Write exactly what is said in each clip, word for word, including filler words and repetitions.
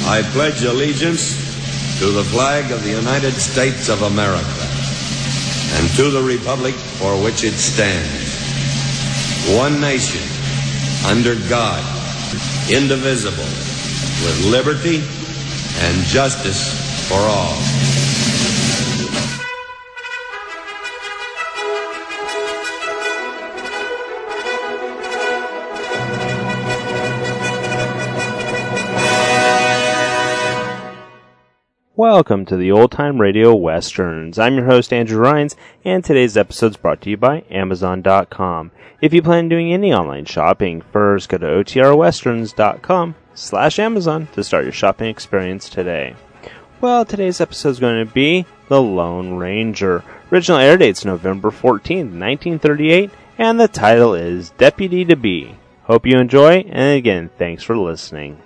I pledge allegiance to the flag of the United States of America and to the republic for which it stands, one nation, under God, indivisible, with liberty and justice for all. Welcome to the Old Time Radio Westerns. I'm your host, Andrew Rhynes, and today's episode is brought to you by Amazon dot com. If you plan on doing any online shopping, first go to O T R westerns dot com slash Amazon to start your shopping experience today. Well, today's episode is going to be The Lone Ranger. Original air date's November fourteenth, nineteen thirty-eight, and the title is Deputy to Be. Hope you enjoy, and again, thanks for listening.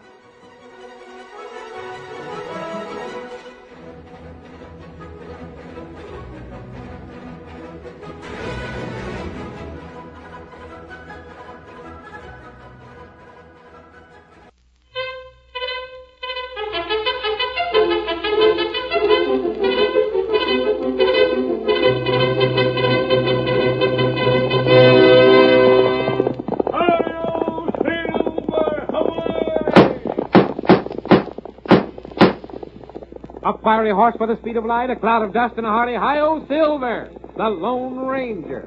Fiery horse with the speed of light, a cloud of dust, and a hearty hi-yo Silver, the Lone Ranger.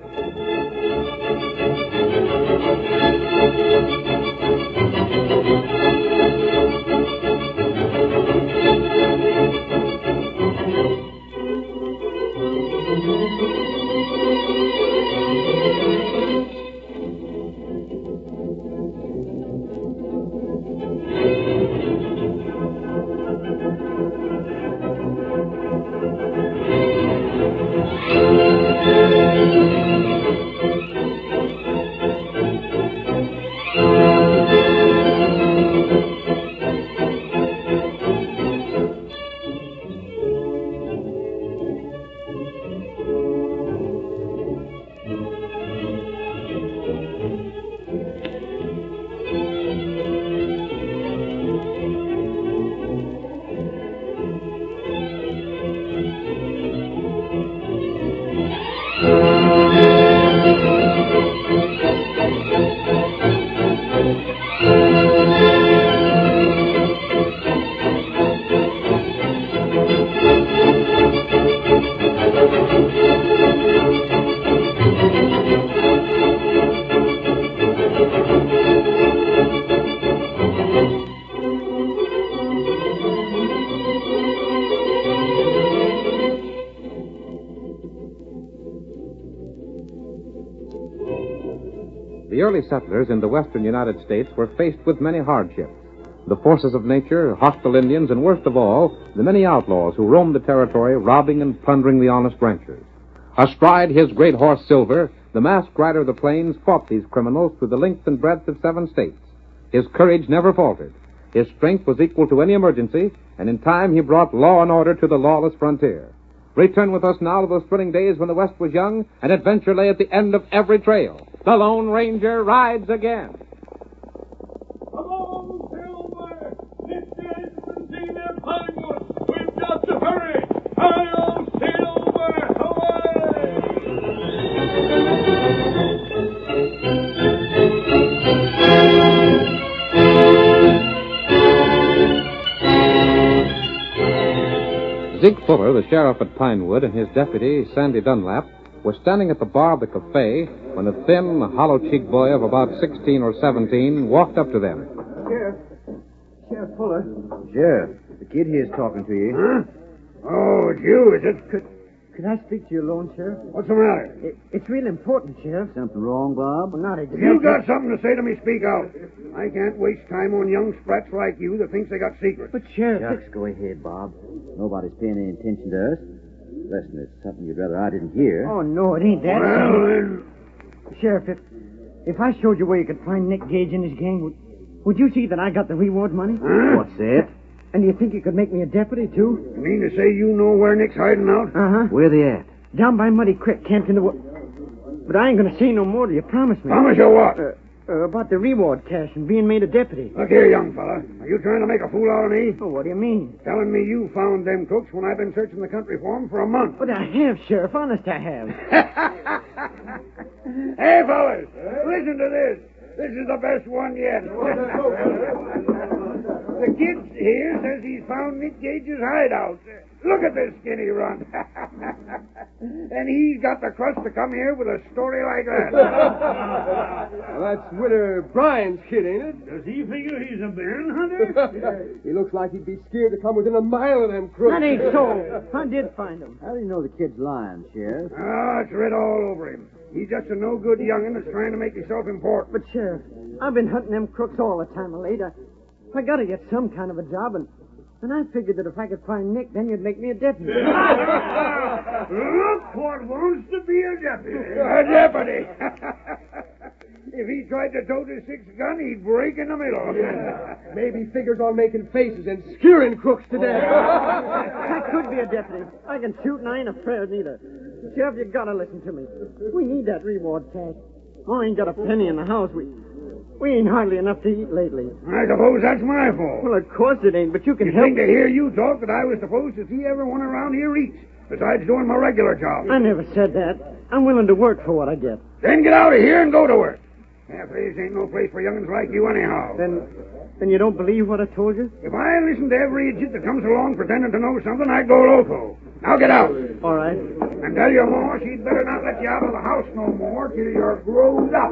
The early settlers in the western United States were faced with many hardships. The forces of nature, hostile Indians, and worst of all, the many outlaws who roamed the territory, robbing and plundering the honest ranchers. Astride his great horse Silver, the masked rider of the plains fought these criminals through the length and breadth of seven states. His courage never faltered. His strength was equal to any emergency, and in time he brought law and order to the lawless frontier. Return with us now to those thrilling days when the West was young and adventure lay at the end of every trail. The Lone Ranger rides again. Hello, Silver! This is Medina Pinewood. We've got to hurry! Hi-yo, Silver! Zeke Fuller, the sheriff at Pinewood, and his deputy, Sandy Dunlap, were standing at the bar of the cafe when a thin, hollow-cheeked boy of about sixteen or seventeen walked up to them. Sheriff. Sheriff Fuller. Sheriff, the kid here's talking to you. Huh? Oh, it's you, is it? Could, could I speak to you alone, Sheriff? What's the matter? It, it's real important, Sheriff. Something wrong, Bob? Well, not exactly. If you got something to say to me, speak out. I can't waste time on young sprats like you that thinks they got secrets. But, Sheriff... Shucks, go ahead, Bob. Nobody's paying any attention to us. Unless it's something you'd rather I didn't hear. Oh, no, it ain't that. Well, then... Sheriff, if, if I showed you where you could find Nick Gage and his gang, would, would you see that I got the reward money? Huh? What's that? And do you think you could make me a deputy, too? You mean to say you know where Nick's hiding out? Uh-huh. Where they at? Down by Muddy Creek, camped in the woods. But I ain't going to say no more till you promise me. Promise you what? Uh, Uh, about the reward cash and being made a deputy. Look here, young fella. Are you trying to make a fool out of me? Oh, what do you mean? Telling me you found them crooks when I've been searching the country for them for a month. But I have, Sheriff. Honest, I have. Hey, fellas, listen to this. This is the best one yet. The kid here says he's found Nick Gage's hideout. Look at this skinny run. And he's got the crust to come here with a story like that. Well, that's Winter Bryan's kid, ain't it? Does he figure he's a baron hunter? He looks like he'd be scared to come within a mile of them crooks. That ain't so. I did find him. How do you know the kid's lying, Sheriff? Ah, it's writ all over him. He's just a no-good young'un that's trying to make himself important. But, Sheriff, I've been hunting them crooks all the time of late. I, I gotta get some kind of a job, and, and I figured that if I could find Nick, then you'd make me a deputy. Look what wants to be a deputy. A deputy. If he tried to tote his six gun, he'd break in the middle. Maybe he figures on making faces and scaring crooks to death. I could be a deputy. I can shoot, and I ain't afraid neither. Sheriff, you gotta listen to me. We need that reward cash. Ma ain't got a penny in the house. We we ain't hardly enough to eat lately. I suppose that's my fault. Well, of course it ain't, but you can You help. think to hear you talk that I was supposed to see everyone around here eats, besides doing my regular job. I never said that. I'm willing to work for what I get. Then get out of here and go to work. Cafes ain't no place for young'uns like you anyhow. Then, then you don't believe what I told you? If I listen to every idiot that comes along pretending to know something, I'd go loco. Now get out. All right. And tell your ma she'd better not let you out of the house no more till you're grown up.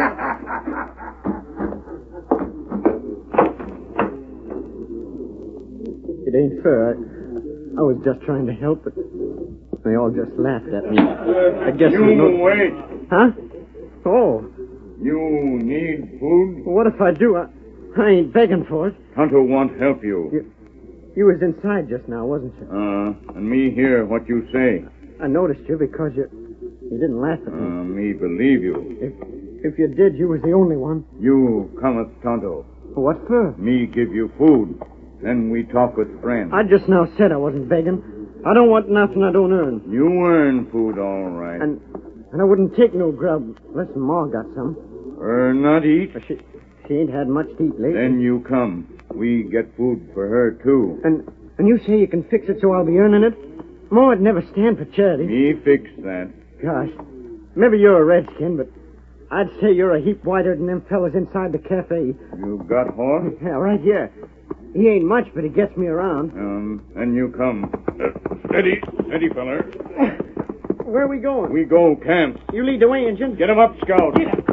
It ain't fair. I, I was just trying to help, but they all just laughed at me. I guess You there's no... wait. Huh? Oh. You need food? What if I do? I, I ain't begging for it. Tonto won't help you. You, you was inside just now, wasn't you? Uh, and me hear what you say. I noticed you because you you didn't laugh at me. Uh, me believe you. If if you did, you was the only one. You cometh, Tonto. What for? Me give you food. Then we talk with friends. I just now said I wasn't begging. I don't want nothing I don't earn. You earn food, all right. And and I wouldn't take no grub unless Ma got some. Earn not eat? But she, she ain't had much to eat lately. Then you come. We get food for her, too. And and you say you can fix it so I'll be earning it? Ma'd never stand for charity. Me fix that. Gosh, maybe you're a redskin, but I'd say you're a heap whiter than them fellas inside the cafe. You got horse? Yeah, right here. He ain't much, but he gets me around. Um, then you come. Uh, steady, steady, feller. Where are we going? We go camp. You lead the way, Injun. Get him up, Scout. Get up.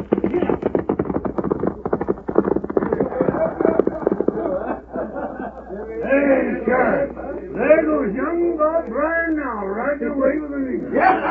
Hey, Sheriff. There goes young Bob Bryan now, right away with the lead.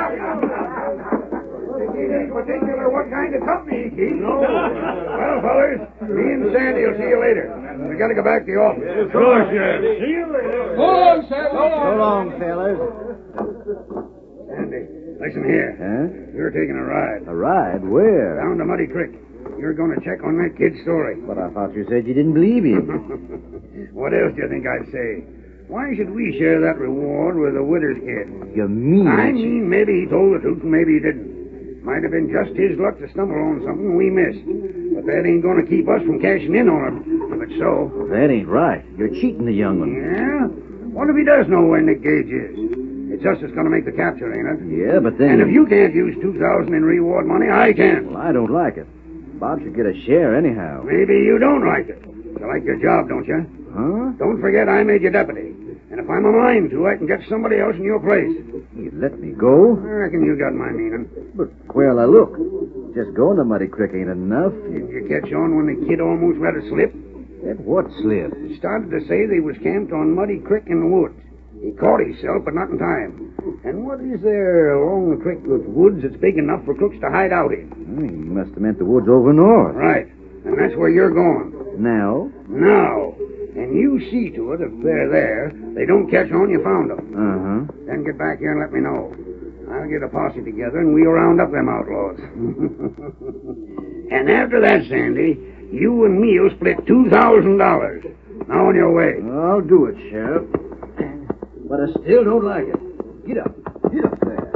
It ain't particular what kind of company he keeps. No. Well, fellers, me and Sandy will see you later. We got to go back to the office. So, Sheriff. See you later. Go on, Sam. Go So on. long, fellas. Sandy, listen here. Huh? You're taking a ride A ride? Where? down to Muddy Creek. You're going to check on that kid's story. But I thought you said you didn't believe him. What else do you think I'd say? Why should we share that reward with the widow's kid? You mean I it? mean, maybe he told the truth and maybe he didn't. Might have been just his luck to stumble on something we missed. But that ain't going to keep us from cashing in on it. If it's so. That ain't right. You're cheating the young one. Yeah? What if he does know where Nick Gage is? It's us that's going to make the capture, ain't it? Yeah, but then... And if you can't use two thousand in reward money, I can. Well, I don't like it. Bob should get a share anyhow. Maybe you don't like it. You like your job, don't you? Huh? Don't forget I made you deputy. And if I'm a mind to, I can get somebody else in your place. You let me go? I reckon you got my meaning. But, well, now look. Just going to Muddy Creek ain't enough. Did you catch on when the kid almost let it slip? That what slip? He started to say they was camped on Muddy Creek in the woods. He caught himself, but not in time. And what is there along the creek with woods that's big enough for crooks to hide out in? Well, he must have meant the woods over north. Right. And that's where you're going. Now? Now. And you see to it, if they're there, they don't catch on you found them. Uh-huh. Then get back here and let me know. I'll get a posse together and we'll round up them outlaws. And after that, Sandy, you and me'll split two thousand dollars. Now on your way. I'll do it, Sheriff. But I still don't like it. Get up. Get up there.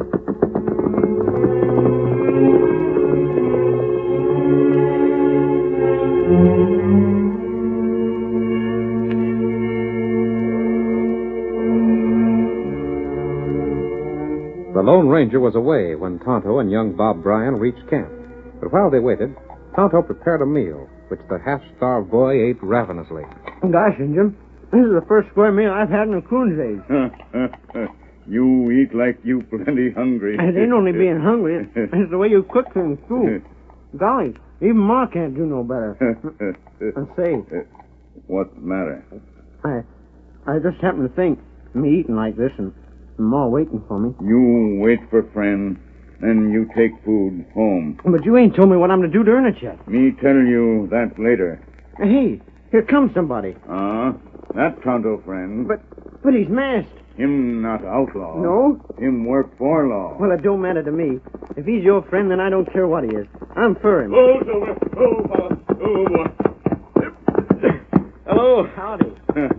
The Lone Ranger was away when Tonto and young Bob Bryan reached camp. But while they waited, Tonto prepared a meal, which the half-starved boy ate ravenously. Gosh, Injun, this is the first square meal I've had in a coon's age. You eat like you plenty hungry. It ain't only being hungry. It's the way you cook things, too. Golly, even Ma can't do no better. And say... What's the matter? I I just happened to think, me eating like this and Ma waiting for me. You wait for friend, then you take food home. But you ain't told me what I'm to do during it yet. Me tell you that later. Hey, here comes somebody. Ah, uh, that Tonto friend. But but he's masked. Him not outlaw. No? Him work for law. Well, it don't matter to me. If he's your friend, then I don't care what he is. I'm for him. Oh, Silver. Oh, fella. Oh, boy. Hello. Howdy.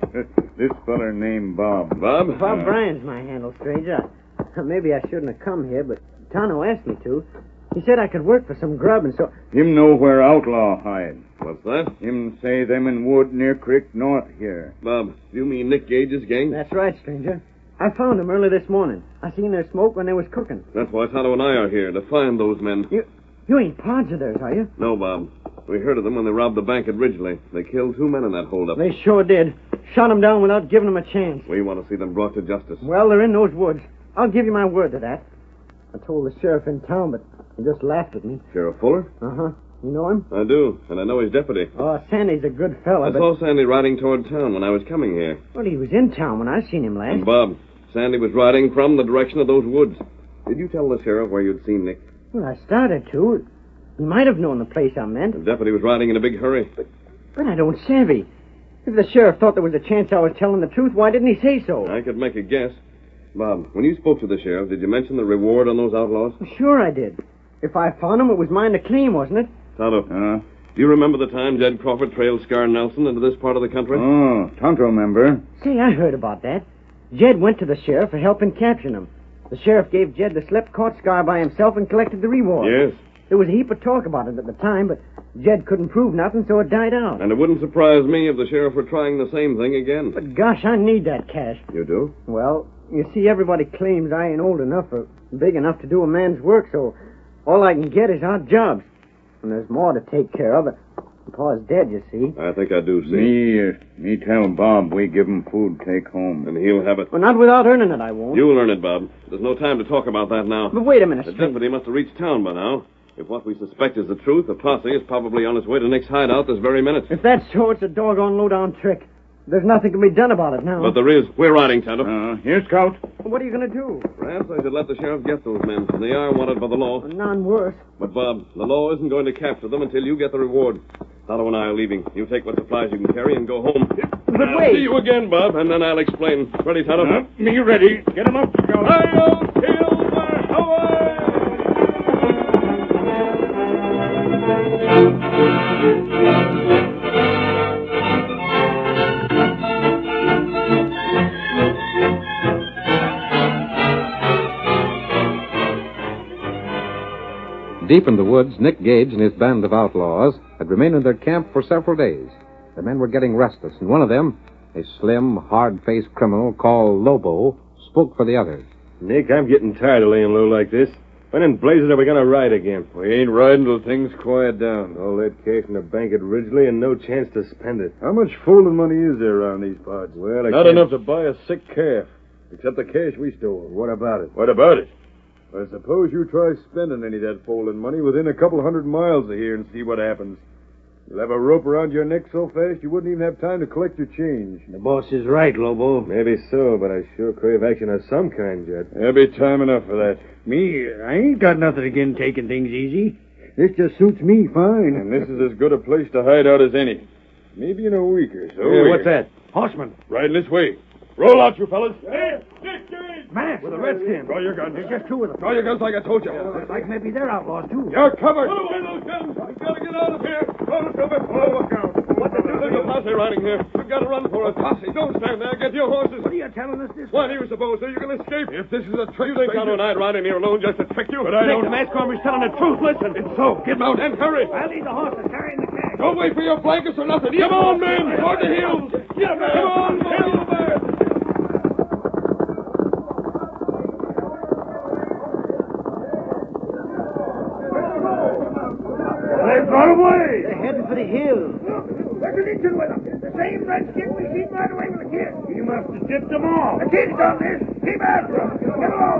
This feller named Bob. Bob? Bob uh, Bryan's my handle, stranger. Maybe I shouldn't have come here, but Tonto asked me to. He said I could work for some grub, and so... Him know where outlaw hide. What's that? Him say them in wood near creek north here. Bob, you mean Nick Gage's gang? That's right, stranger. I found them early this morning. I seen their smoke when they was cooking. That's why Tonto and I are here, to find those men. You you ain't pards of theirs, are you? No, Bob. We heard of them when they robbed the bank at Ridgely. They killed two men in that holdup. They sure did. Shot them down without giving them a chance. We want to see them brought to justice. Well, they're in those woods. I'll give you my word to that. I told the sheriff in town, but he just laughed at me. Sheriff Fuller? Uh-huh. You know him? I do, and I know his deputy. Oh, Sandy's a good fella, I but... saw Sandy riding toward town when I was coming here. Well, he was in town when I seen him last. And Bob, Sandy was riding from the direction of those woods. Did you tell the sheriff where you'd seen Nick? Well, I started to. He might have known the place I meant. The deputy was riding in a big hurry. But, but I don't savvy. If the sheriff thought there was a chance I was telling the truth, why didn't he say so? I could make a guess. Bob, when you spoke to the sheriff, did you mention the reward on those outlaws? Well, sure I did. If I found them, it was mine to claim, wasn't it? Tonto, Huh? do you remember the time Jed Crawford trailed Scar Nelson into this part of the country? Oh, Tonto member. Say, I heard about that. Jed went to the sheriff for helping capture him. The sheriff gave Jed the slip, caught Scar by himself, and collected the reward. Yes. There was a heap of talk about it at the time, but Jed couldn't prove nothing, so it died out. And it wouldn't surprise me if the sheriff were trying the same thing again. But gosh, I need that cash. You do? Well, you see, everybody claims I ain't old enough or big enough to do a man's work, so all I can get is odd jobs. And there's more to take care of. Pa's dead, you see. I think I do see. Me, uh, me tell Bob we give him food take home. And he'll have it. Well, not without earning it, I won't. You'll earn it, Bob. There's no time to talk about that now. But wait a minute, The String. deputy must have reached town by now. If what we suspect is the truth, the posse is probably on its way to Nick's hideout this very minute. If that's so, it's a doggone low-down trick. There's nothing can be done about it now. But there is. We're riding, Tonto. Uh, here, Scout. What are you going to do? Perhaps I should let the sheriff get those men. They are wanted by the law. None worse. But, Bob, the law isn't going to capture them until you get the reward. Tonto and I are leaving. You take what supplies you can carry and go home. But I'll wait. see you again, Bob, and then I'll explain. Ready, Tonto? Uh, me ready. Get him up, Scout. Hi-yo, Silver! Away! Deep in the woods, Nick Gage and his band of outlaws had remained in their camp for several days. The men were getting restless, and one of them, a slim, hard-faced criminal called Lobo, spoke for the others. Nick, I'm getting tired of laying low like this. When in blazes are we going to ride again? We ain't riding till things quiet down. All that cash in the bank at Ridgely and no chance to spend it. How much folding money is there around these parts? Well, I Not can't- enough to buy a sick calf, except the cash we stole. What about it? What about it? I suppose you try spending any of that folding money within a couple hundred miles of here and see what happens. You'll have a rope around your neck so fast you wouldn't even have time to collect your change. The boss is right, Lobo. Maybe so, but I sure crave action of some kind, Jed. There'll be time enough for that. Me, I ain't got nothing against taking things easy. This just suits me fine. And this is as good a place to hide out as any. Maybe in a week or so. Hey, what's that? Horseman. Riding this way. Roll out, you fellas. Hey, Nick Gage! Mask. With a redskin. Draw your guns. There's just two of them. Draw your guns like I told you. Looks like maybe they're outlaws, too. You're covered. Put away those guns! We've got to get out of here! Oh, Silver! Oh, look out. What the There's a posse riding here. We've got to run for it. Posse, don't stand there. Get your horses. What are you telling us this? What do you suppose? Are you going to escape? If this is a trick, You think Tonto and I'd ride in here alone just to trick you? But I don't- The mask armor's telling the truth. Listen. It's so. Get out and hurry. I'll lead the horses carrying the cash. Don't wait for your blankets or nothing. Come on, men. Toward the hills. Yeah, man! Come on, Silver! Mixing with them. The same redskin we seen right away with the kid. He must have tipped them all. The kid's done this. Keep after him. Get along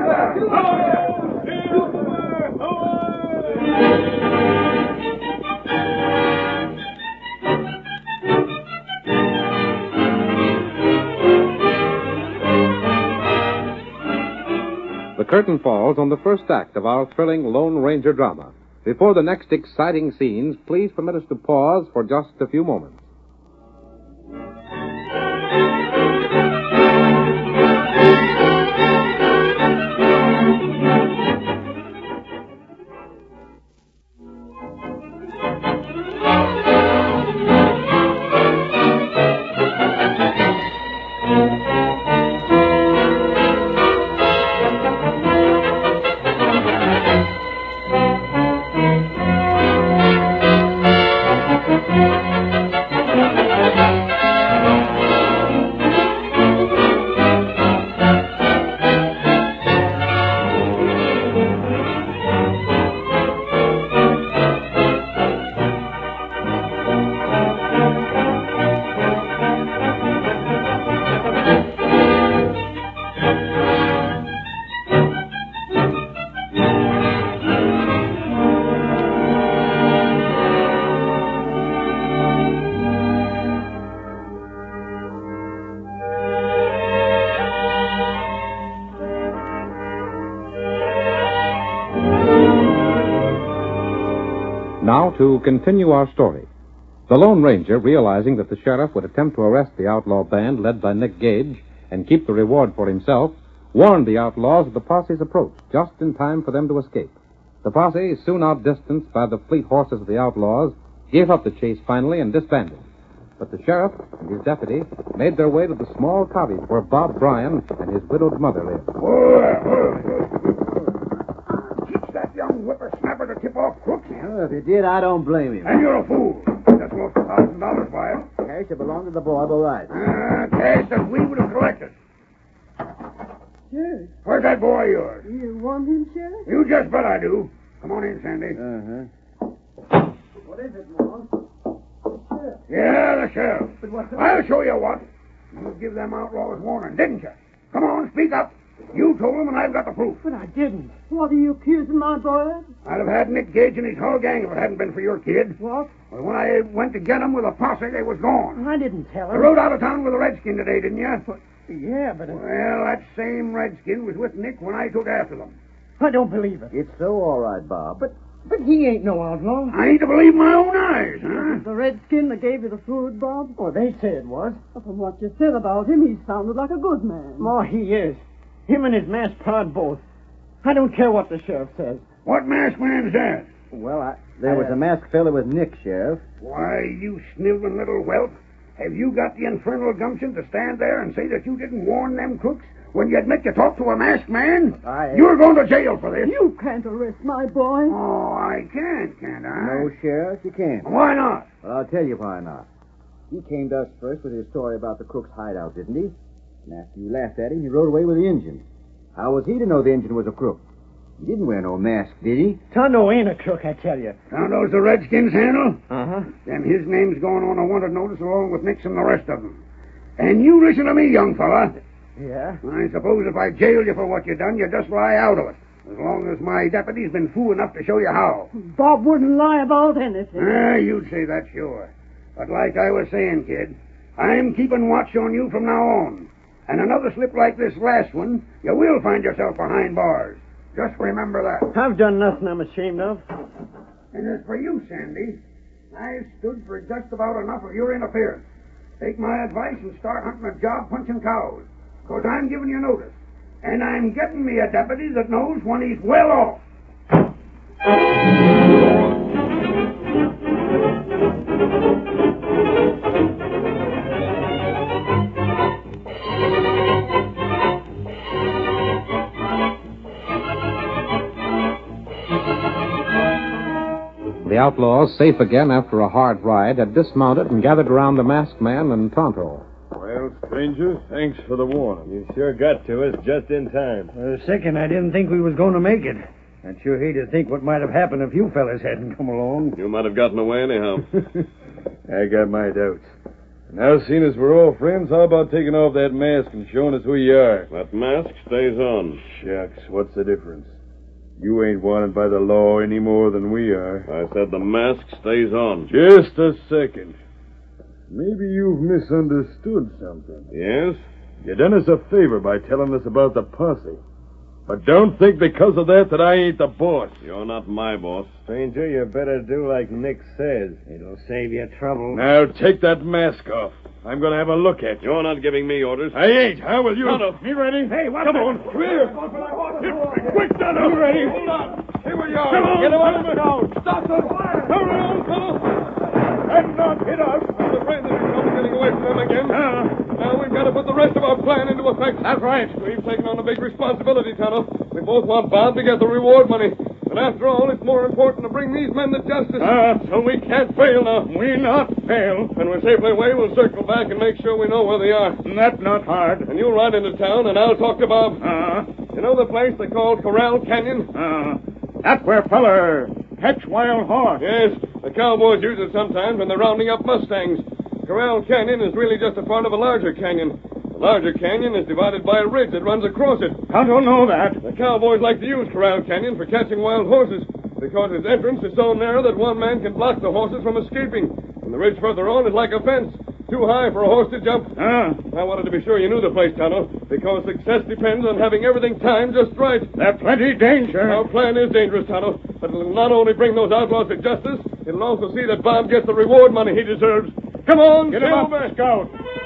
The curtain falls on the first act of our thrilling Lone Ranger drama. Before the next exciting scenes, please permit us to pause for just a few moments. Now, to continue our story. The Lone Ranger, realizing that the sheriff would attempt to arrest the outlaw band led by Nick Gage and keep the reward for himself, warned the outlaws of the posse's approach just in time for them to escape. The posse, soon outdistanced by the fleet horses of the outlaws, gave up the chase finally and disbanded. But the sheriff and his deputy made their way to the small cottage where Bob Bryan and his widowed mother lived. Teach that young whippersnapper to tip off crooks. Well, if you did, I don't blame him. And you're a fool. That's worth a thousand dollars by it. Cash that belonged to the boy, but right. Ah, cash that we would have collected. Sheriff, Where's that boy of yours? you want him, Sheriff? You just bet I do. Come on in, Sandy. Uh-huh. What is it, Mom? Sheriff. Yeah, the sheriff. But what's the... I'll show you what. You give them outlaws warning, didn't you? Come on, speak up. You told them, and I've got the proof. But I didn't. What are you accusing my boy of? I'd have had Nick Gage and his whole gang if it hadn't been for your kid. What? Well, when I went to get them with a posse, they was gone. I didn't tell You him. rode out of town with a redskin today, didn't you? But, yeah, but... Well, that same redskin was with Nick when I took after them. I don't believe it. It's so all right, Bob. But but he ain't no outlaw. I ain't to believe my own eyes, huh? The redskin that gave you the food, Bob? Oh, they say it was. From what you said about him, he sounded like a good man. Oh, he is. Him and his masked pard both. I don't care what the sheriff says. What masked man's that? Well, I... There was a masked fella with Nick, Sheriff. Why, you sniveling little whelp. Have you got the infernal gumption to stand there and say that you didn't warn them crooks when you admit you talked to a masked man? I... You're going to jail for this. You can't arrest my boy. Oh, I can't, can't I? No, Sheriff, you can't. Why not? Well, I'll tell you why not. He came to us first with his story about the crook's hideout, didn't he? And after you laughed at him, he rode away with the Injun. How was he to know the Injun was a crook? He didn't wear no mask, did he? Tonto ain't a crook, I tell you. Tonto's the Redskins' handle? Uh-huh. Then his name's going on a wanted notice along with Nick's and the rest of them. And you listen to me, young fella. Yeah? I suppose if I jailed you for what you done, you'd just lie out of it. As long as my deputy's been fool enough to show you how. Bob wouldn't lie about anything. Ah, you'd say that, sure. But like I was saying, kid, I'm keeping watch on you from now on. And another slip like this last one, you will find yourself behind bars. Just remember that. I've done nothing I'm ashamed of. And as for you, Sandy, I've stood for just about enough of your interference. Take my advice and start hunting a job punching cows. Because I'm giving you notice. And I'm getting me a deputy that knows when he's well off. The outlaws, safe again after a hard ride, had dismounted and gathered around the masked man and Tonto. Well, stranger, thanks for the warning. You sure got to us just in time. For a second, I didn't think we was going to make it. I'd sure hate to think what might have happened if you fellas hadn't come along. You might have gotten away anyhow. I got my doubts. Now, seeing as we're all friends, how about taking off that mask and showing us who you are? That mask stays on. Shucks, what's the difference? You ain't wanted by the law any more than we are. I said the mask stays on. Just a second. Maybe you've misunderstood something. Yes? You done us a favor by telling us about the posse. But don't think because of that that I ain't the boss. You're not my boss. Stranger, you better do like Nick says. It'll save you trouble. Now take that mask off. I'm going to have a look at you. You're not giving me orders. I ain't. How will you? Tonto. Me ready? Hey, what Come the... on. Come here. Quick, Tonto. You ready? Hold on. Here we are. Come on. Get him out of the house. Stop the fire. Hurry on, fellow. And not hit us. I'm afraid that we're trouble getting away from them again. Uh, Now we've got to put the rest of our plan into effect. That's right. We've taken on a big responsibility, Tonto. We both want Bob to get the reward money. But after all, it's more important to bring these men to justice. Uh, so we can't fail now. we not fail. When we're safely away, we'll circle back and make sure we know where they are. That not hard. And you'll ride into town, and I'll talk to Bob. Uh, You know the place they call Corral Canyon? uh, that where feller catch wild horse. Yes, the cowboys use it sometimes when they're rounding up Mustangs. Corral Canyon is really just a part of a larger canyon. The larger canyon is divided by a ridge that runs across it. I don't know that. The cowboys like to use Corral Canyon for catching wild horses because its entrance is so narrow that one man can block the horses from escaping. And the ridge further on is like a fence, too high for a horse to jump. Uh, I wanted to be sure you knew the place, Tonto, because success depends on having everything timed just right. there's plenty danger. Our plan is dangerous, Tonto, but it'll not only bring those outlaws to justice, it'll also see that Bob gets the reward money he deserves. Come on, Get him up, Silver. Scout.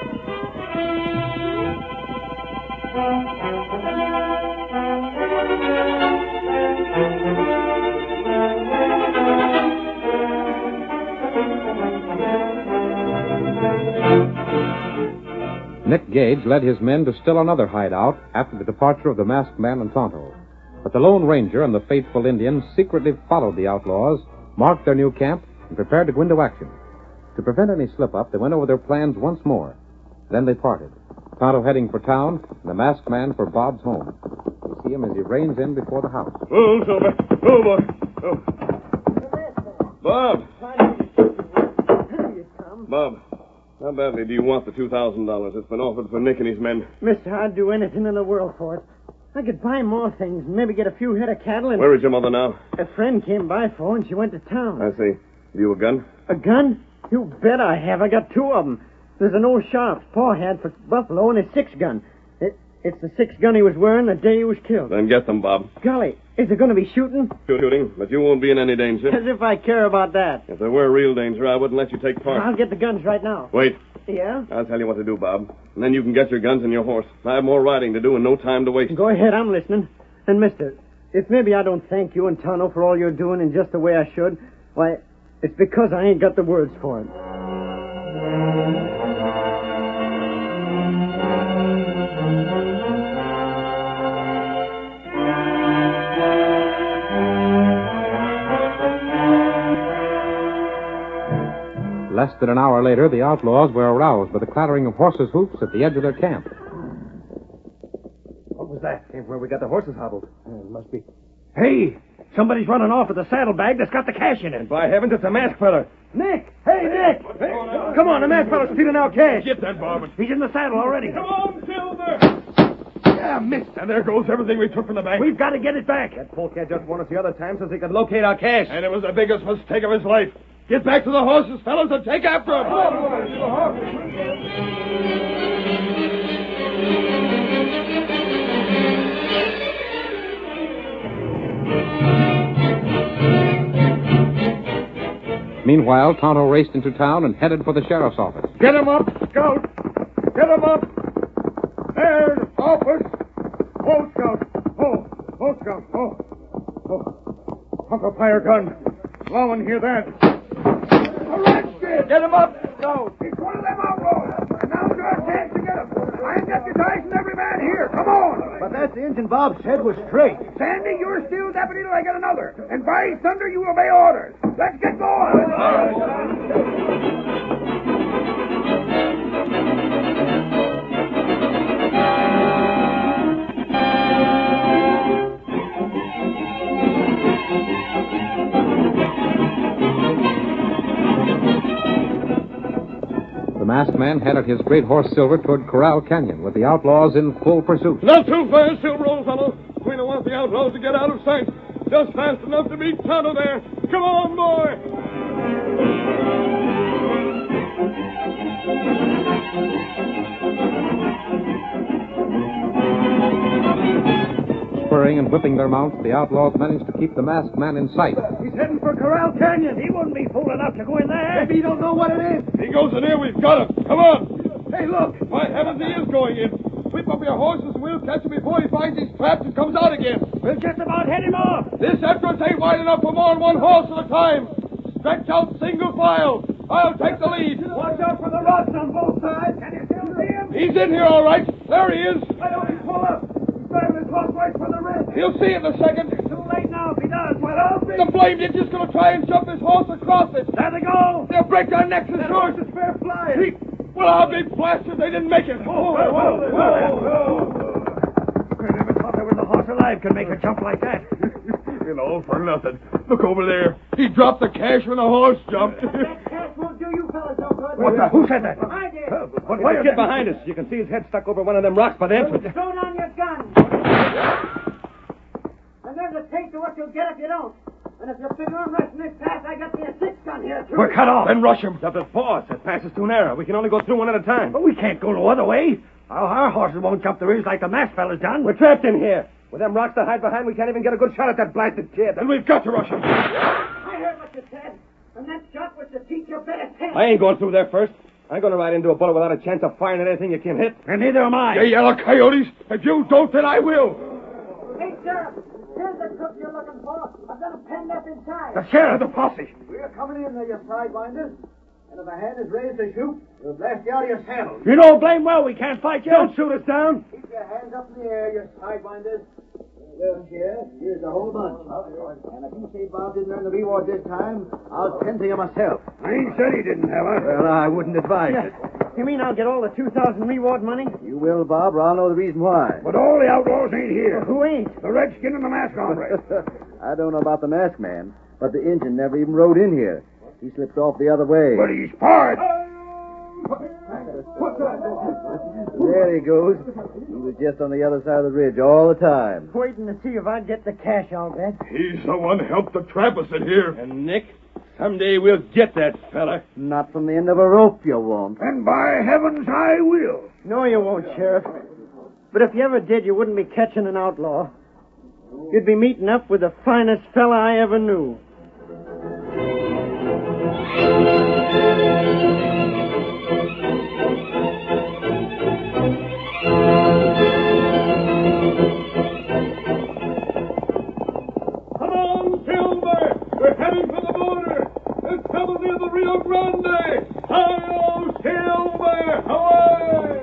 Nick Gage led his men to still another hideout after the departure of the masked man and Tonto. But the Lone Ranger and the faithful Indians secretly followed the outlaws, marked their new camp, and prepared to go into action. To prevent any slip-up, they went over their plans once more. Then they parted, Tonto heading for town, and the masked man for Bob's home. You see him as he reins in before the house. Oh, Silver. Oh, boy. Oh. Bob. Here you come. Bob, how badly do you want the two thousand dollars that's been offered for Nick and his men? Mister, I'd do anything in the world for it. I could buy more things and maybe get a few head of cattle and... Where is your mother now? A friend came by for and she went to town. I see. Have you a gun? A gun? You bet I have. I got two of them. There's an old Sharps Pa had for Buffalo and a six-gun. It, it's the six-gun he was wearing the day he was killed. Then get them, Bob. Golly, is there going to be shooting? Shooting, but you won't be in any danger. As if I care about that. If there were real danger, I wouldn't let you take part. I'll get the guns right now. Wait. Yeah? I'll tell you what to do, Bob. And then you can get your guns and your horse. I have more riding to do and no time to waste. Go ahead, I'm listening. And, mister, if maybe I don't thank you and Tonto for all you're doing in just the way I should, why, it's because I ain't got the words for it. Less than an hour later, the outlaws were aroused by the clattering of horses' hoofs at the edge of their camp. What was that? Came where we got the horses hobbled. Uh, it must be. Hey! Somebody's running off with the saddlebag that's got the cash in it. By heavens, it's a masked fella. Nick! Hey, Nick! Hey, come on, the masked fella's stealing our cash. Get that, Bob. He's in the saddle already. Come on, Silver! Yeah, missed. And there goes everything we took from the bank. We've got to get it back. That polecat just won us the other time so he could locate our cash. And it was the biggest mistake of his life. Get back to the horses, fellas, and take after him. Meanwhile, Tonto raced into town and headed for the sheriff's office. Get him up, Scout! Get him up! There's office! Oh, Scout! Oh, oh, Scout! Oh, oh. Uncle, fire gun. Slow and hear that. Arrested! Get him up, Scout! He's one of them outlaws. And now's our chance to get him. I'm deputizing every man here. Come on! But that's the engine Bob said was straight. Sandy, you're still deputy till I get another. And by thunder, you obey orders. Let's get going. The masked man headed his great horse Silver toward Corral Canyon with the outlaws in full pursuit. Not too fast, Silver, old fellow. We don't want the outlaws to get out of sight. Just fast enough to beat Tonto there. Come on, boy. Spurring and whipping their mounts, the outlaws managed to keep the masked man in sight. He's heading for Corral Canyon. He wouldn't be fool enough to go in there. Maybe you don't know what it is. He goes in here, we've got him. Come on. Hey, look. By heavens, he is going in. Whip up your horses and we'll catch him before he finds his traps and comes out again. We'll just about head him off. This entrance ain't wide enough for more than one horse at a time. Stretch out single file. I'll take the lead. Watch out for the rocks on both sides. Can you still see him? He's in here, all right. There he is. Why don't he pull up? He's driving his horse right for the ridge. He'll see in a second. It's too late now if he does. Well, I'll be... The blamed idiot's going to try and jump his horse across it. There they go. They'll break our necks as That sure horse is fair flying. He... Well, I'll be blasted they didn't make it. Whoa, whoa, whoa, whoa, whoa. I never thought there was a horse alive could make a jump like that. You know, for nothing. Look over there. He dropped the cash when the horse jumped. That cash won't do you fellas no good. What the? Who said that? I did. Uh, what, why get behind us? You can see his head stuck over one of them rocks by the entrance. Throw down your gun. And there's a taste of what you'll get if you don't. And if you figure on rushing this pass, I got the six gun here, too. We're cut off. Then rush him. Up at four. That pass is too narrow. We can only go through one at a time. But we can't go no other way. Our, our horses won't jump the ridge like the masked fella's done. We're trapped in here. With them rocks to hide behind, we can't even get a good shot at that blasted kid. Then we've got to rush him. I heard what you said. And that shot was to teach you better sense. I ain't going through there first. I'm going to ride into a bullet without a chance of firing at anything you can hit. And neither am I. You yellow coyotes. If you don't, then I will. Hey, Sheriff. Here's the crook you're looking for. I've got him penned up inside. The sheriff, the posse. We're coming in there, you sidewinders. And if a hand is raised to shoot, we'll blast you out of your saddles. You know blame well we can't fight you. Don't shoot us down. Keep your hands up in the air, you sidewinders. Look here, here's the whole bunch. And if you say Bob didn't earn the reward this time, I'll tend to you myself. I ain't said he didn't have it. Well, I wouldn't advise it. You mean I'll get all the two thousand reward money? You will, Bob, or I'll know the reason why. But all the outlaws ain't here. Who ain't? The redskin and the mask hombre. I don't know about the masked man, but the Injun never even rode in here. He slipped off the other way. But he's part. There he goes. He was just on the other side of the ridge all the time. Waiting to see if I'd get the cash, I'll bet. He's the one who helped to trap us in here. And Nick, someday we'll get that fella. Not from the end of a rope, you won't. And by heavens, I will. No, you won't, Sheriff. But if you ever did, you wouldn't be catching an outlaw. You'd be meeting up with the finest fella I ever knew. Come on, Silver. We're heading for the border. It's trouble near the Rio Grande. Hi-yo, Silver. Away!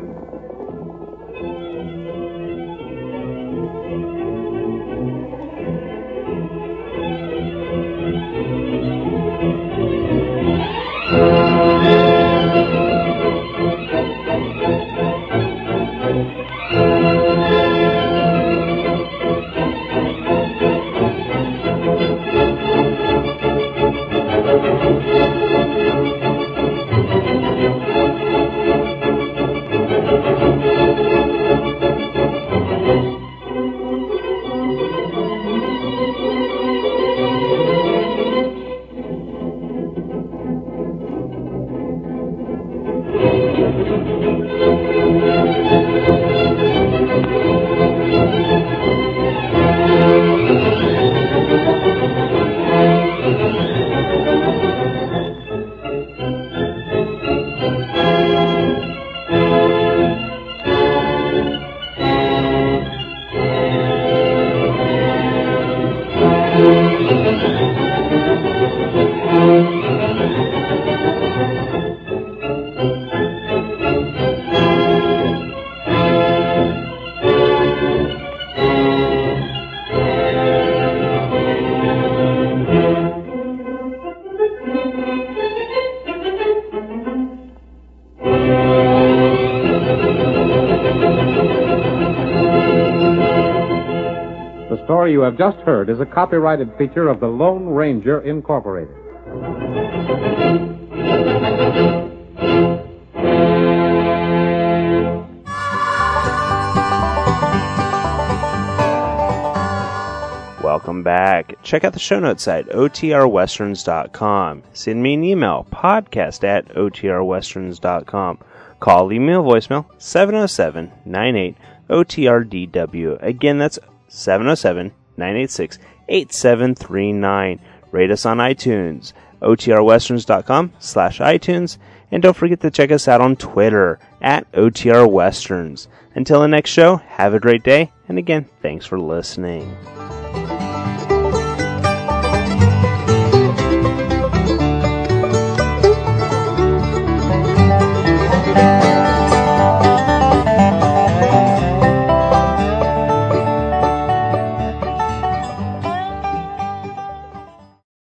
The story you have just heard is a copyrighted feature of the Lone Ranger Incorporated. Welcome back. Check out the show notes at O T R westerns dot com. Send me an email, podcast at O T R westerns dot com. Call, email, voicemail, seven oh seven, nine eight, O T R D W. Again, that's seven oh seven, nine eight six, eight seven three nine. Rate us on iTunes, O T R westerns dot com slash iTunes. And don't forget to check us out on Twitter, at O T R Westerns. Until the next show, have a great day. And again, thanks for listening. Thank you.